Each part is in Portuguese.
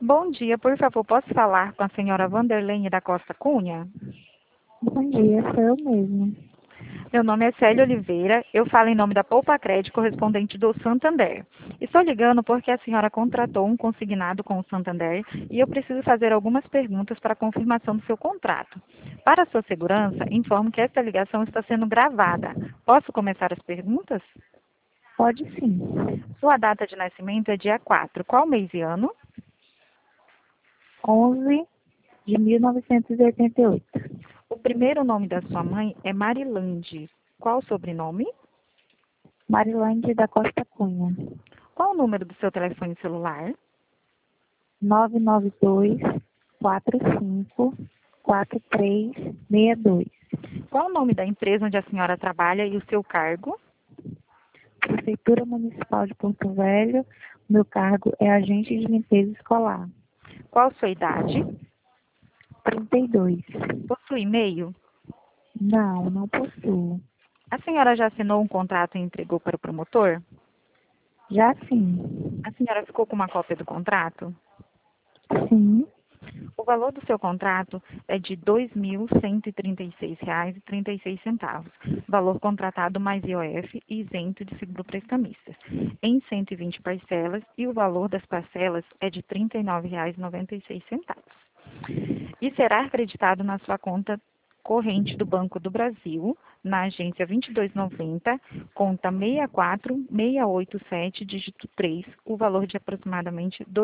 Bom dia, por favor, posso falar com a senhora Vanderlene da Costa Cunha? Bom dia, sou eu mesmo. Meu nome é Célia Oliveira, eu falo em nome da Poupa Crédito correspondente do Santander. Estou ligando porque a senhora contratou um consignado com o Santander e eu preciso fazer algumas perguntas para confirmação do seu contrato. Para sua segurança, informo que esta ligação está sendo gravada. Posso começar as perguntas? Pode sim. Sua data de nascimento é dia 4. Qual mês e ano? 11 de 1988. O primeiro nome da sua mãe é Marilande. Qual o sobrenome? Marilande da Costa Cunha. Qual o número do seu telefone celular? 992 45 4362. Qual o nome da empresa onde a senhora trabalha e o seu cargo? Prefeitura Municipal de Porto Velho. Meu cargo é agente de limpeza escolar. Qual sua idade? 32. Possui e-mail? Não possuo. A senhora já assinou um contrato e entregou para o promotor? Já sim. A senhora ficou com uma cópia do contrato? Sim. O valor do seu contrato é de R$ 2.136,36, valor contratado mais IOF e isento de seguro prestamistas, em 120 parcelas, e o valor das parcelas é de R$ 39,96. E será acreditado na sua conta corrente do Banco do Brasil, na agência 2290, conta 64687, dígito 3, o valor de aproximadamente R$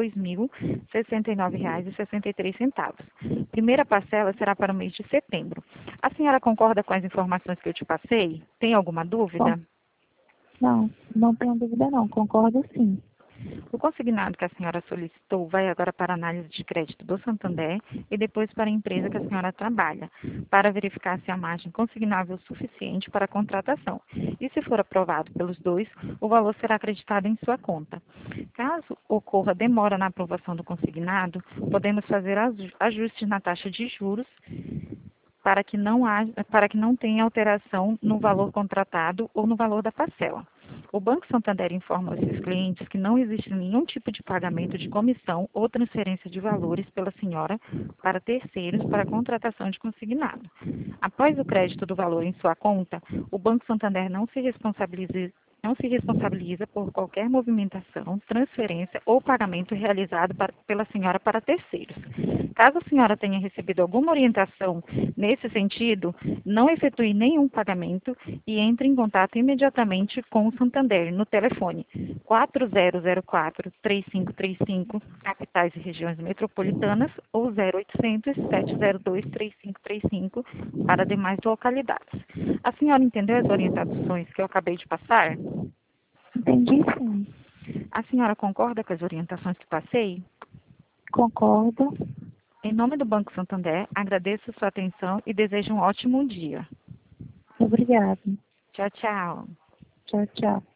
2.069,63. Primeira parcela será para o mês de setembro. A senhora concorda com as informações que eu te passei? Tem alguma dúvida? Não tenho dúvida não. Concordo sim. O consignado que a senhora solicitou vai agora para a análise de crédito do Santander e depois para a empresa que a senhora trabalha, para verificar se a margem consignável é suficiente para a contratação. E se for aprovado pelos dois, o valor será acreditado em sua conta. Caso ocorra demora na aprovação do consignado, podemos fazer ajustes na taxa de juros para que não tenha alteração no valor contratado ou no valor da parcela. O Banco Santander informa aos seus clientes que não existe nenhum tipo de pagamento de comissão ou transferência de valores pela senhora para terceiros para a contratação de consignado. Após o crédito do valor em sua conta, o Banco Santander não se responsabiliza por qualquer movimentação, transferência ou pagamento realizado pela senhora para terceiros. Caso a senhora tenha recebido alguma orientação nesse sentido, não efetue nenhum pagamento e entre em contato imediatamente com o Santander no telefone 4004-3535, capitais e regiões metropolitanas, ou 0800-702-3535 para demais localidades. A senhora entendeu as orientações que eu acabei de passar? Entendi sim. A senhora concorda com as orientações que passei? Concordo. Em nome do Banco Santander, agradeço a sua atenção e desejo um ótimo dia. Obrigada. Tchau, tchau. Tchau, tchau.